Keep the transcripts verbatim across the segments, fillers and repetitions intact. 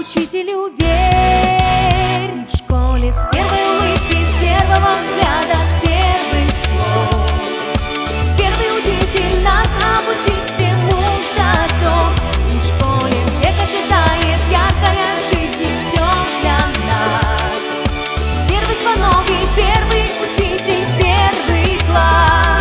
учителю верь. И в школе с первой улыбки, с первого взгляда, с первых слов. Первый учитель нас обучить всему готов. И в школе всех ожидает яркая жизнь, и все для нас. Первый звонок и первый учитель, первый класс.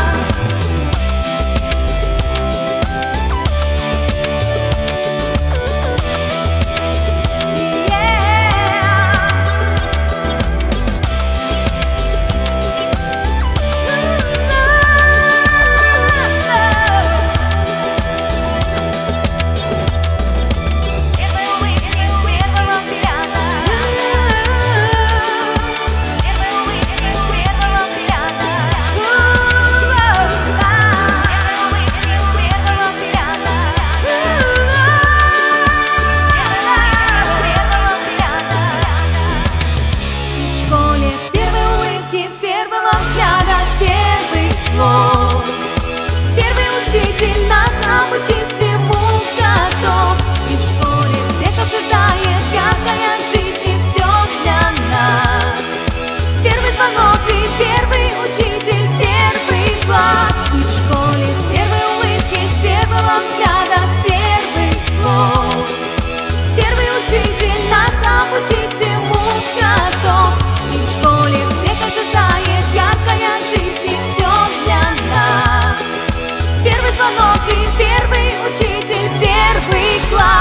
Первый учитель нас обучить всему готов. И в школе всех ожидает яркая жизнь, и все для нас. Первый звонок и первый учитель, первый класс. И в школе с первой улыбки, с первого взгляда, с первых слов. Первый учитель нас обучить всему готов. И в школе всех ожидает яркая жизнь, и все для нас. Первый звонок и первый учитель, первый класс.